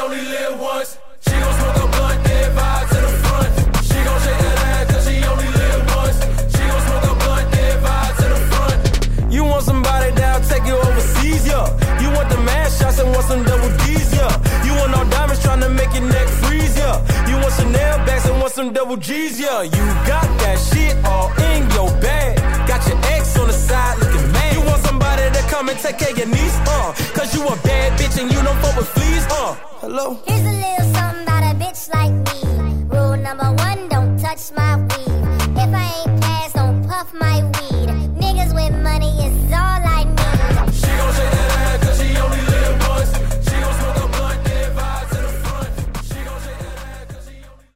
only live once. She gon' smoke a blunt, then vibe to the front. She gon' shake that ass cause she only live once. She gon' smoke a blunt, then vibe to the front. You want somebody that'll take you overseas, yeah. You want the mad shots and want some double D's, yeah. You want all diamonds tryna make your neck freeze, yeah. You want Chanel bags and want some double G's, yeah. You got that shit all in your bag. Got your ex on the side looking mad. You want somebody to come and take care of your niece, cause you a bad bitch and you don't fuck with fleas, Hello? Here's a little something about a bitch like me. Rule number 1, don't touch my